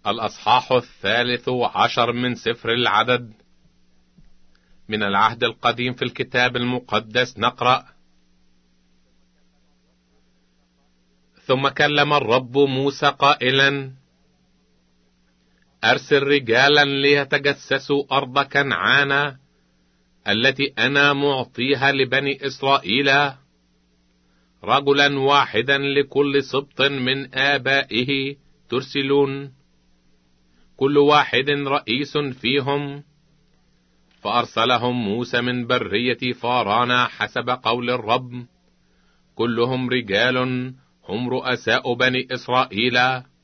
الأصحاح 13 من سفر العدد. من العهد القديم في الكتاب المقدس نقرأ: ثم كلم الرب موسى قائلا: أرسل رجالا ليتجسسوا أرض كنعان التي أنا معطيها لبني إسرائيل، رجلا واحدا لكل سبط من آبائه ترسلون، كل واحد رئيس فيهم. فأرسلهم موسى من برية فاران حسب قول الرب، كلهم رجال هم رؤساء بني إسرائيل.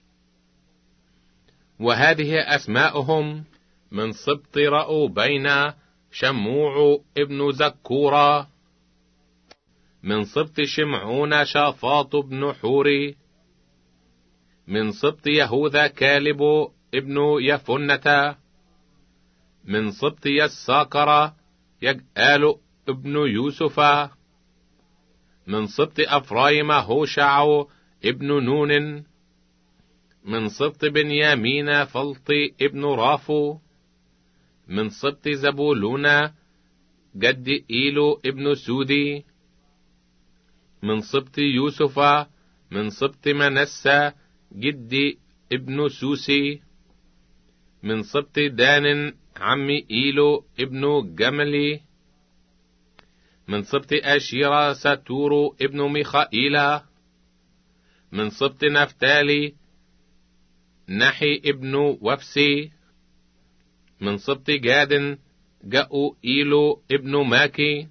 وهذه أسماؤهم: من سبط رأوبين شموع ابن زكورا، من سبط شمعون شافاط بن حوري، من سبط يهوذا كالب ابن يفنة، من سبط يساكر يجآل ابن يوسف، من سبط أفرايم هوشع ابن نون، من سبط بنيامين فلطي ابن رافو، من سبط زبولون جد إيلو ابن سودي، من سبط يوسف، من سبط منسى جد ابن سوسي، من سبط دان عم إيلو ابن جملي، من سبط أشيرا ساتورو ابن ميخائيل، من سبط نفتالي نحي ابن وفسي، من سبط جاد جاء إيلو ابن ماكي.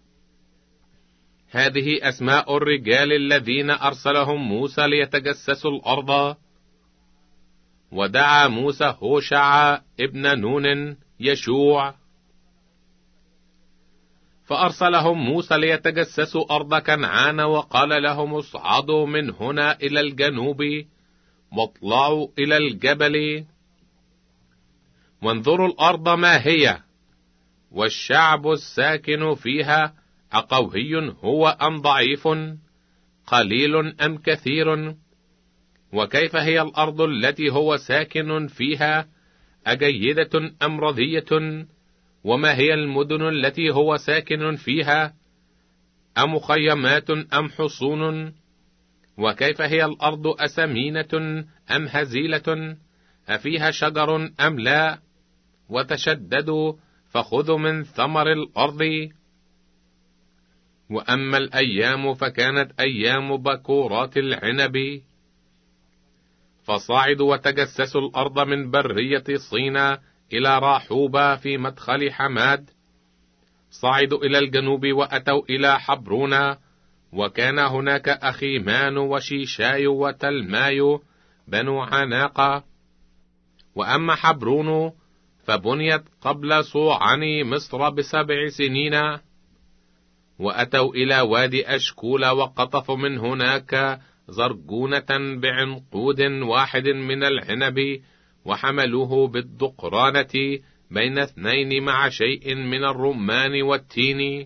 هذه أسماء الرجال الذين أرسلهم موسى ليتجسسوا الأرض. ودعا موسى هوشع ابن نون يشوع، فأرسلهم موسى ليتجسسوا أرض كنعان، وقال لهم: اصعدوا من هنا إلى الجنوب، واطلعوا إلى الجبل، وانظروا الأرض ما هي، والشعب الساكن فيها أقوي هو أم ضعيف، قليل أم كثير، وكيف هي الأرض التي هو ساكن فيها، أجيدة أم رضية، وما هي المدن التي هو ساكن فيها، أمخيمات أم حصون، وكيف هي الأرض أسمينة أم هزيلة، أفيها شجر أم لا، وتشددوا فخذوا من ثمر الأرض. وأما الأيام فكانت أيام بكورات العنب، فصعدوا وتجسسوا الأرض من برية صينا إلى راحوبة في مدخل حماد، صعدوا إلى الجنوب وأتوا إلى حبرون، وكان هناك أخيمان وشيشاي وتلماي بنو عناقة. وأما حبرون فبنيت قبل صوعن مصر ب7 سنين. وأتوا إلى وادي أشكول، وقطفوا من هناك زرجونة بعنقود واحد من العنب، وحملوه بالدقرانة بين 2 مع شيء من الرمان والتين.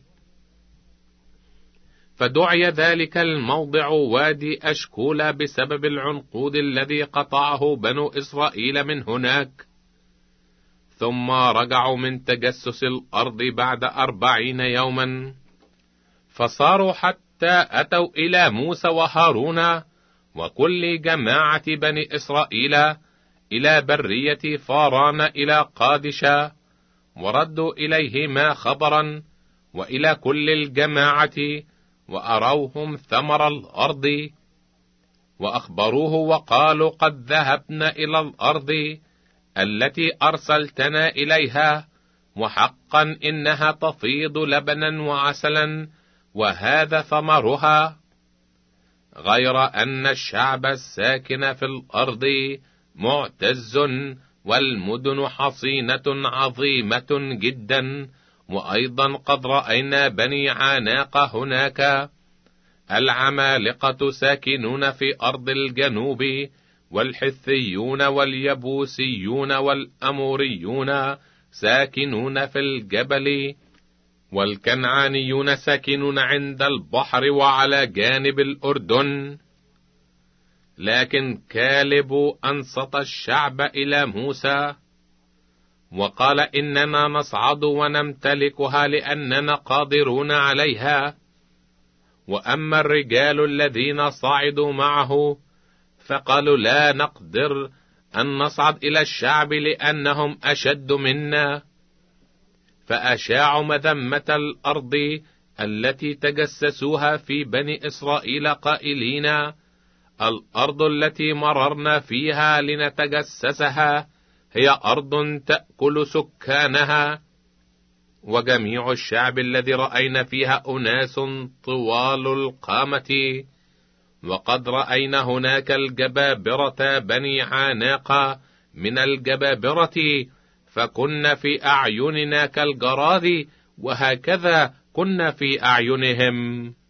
فدعي ذلك الموضع وادي أشكول بسبب العنقود الذي قطعه بنو إسرائيل من هناك. ثم رجعوا من تجسس الأرض بعد 40 يوما، فصاروا حتى أتوا إلى موسى وهارون وكل جماعة بني إسرائيل إلى برية فاران إلى قادش، وردوا إليهما خبرا وإلى كل الجماعة، وأروهم ثمر الأرض، وأخبروه وقالوا: قد ذهبنا إلى الأرض التي أرسلتنا إليها، وحقا إنها تفيض لبنا وعسلا، وهذا ثمرها، غير أن الشعب الساكن في الأرض معتز، والمدن حصينة عظيمة جدا. وأيضا قد رأينا بني عناق هناك، العمالقة ساكنون في أرض الجنوب، والحثيون واليبوسيون والأموريون ساكنون في الجبل، والكنعانيون ساكنون عند البحر وعلى جانب الأردن. لكن كالب أنصت الشعب إلى موسى وقال: إننا نصعد ونمتلكها لأننا قادرون عليها. وأما الرجال الذين صعدوا معه فقالوا: لا نقدر أن نصعد إلى الشعب لأنهم أشد منا. فأشاعوا مذمة الأرض التي تجسسوها في بني إسرائيل قائلين: الأرض التي مررنا فيها لنتجسسها هي أرض تأكل سكانها. وجميع الشعب الذي رأينا فيها أناس طوال القامة، وقد رأينا هناك الجبابرة بني عناق من الجبابرة، فكنا في أعيننا كالجراد، وهكذا كنا في أعينهم.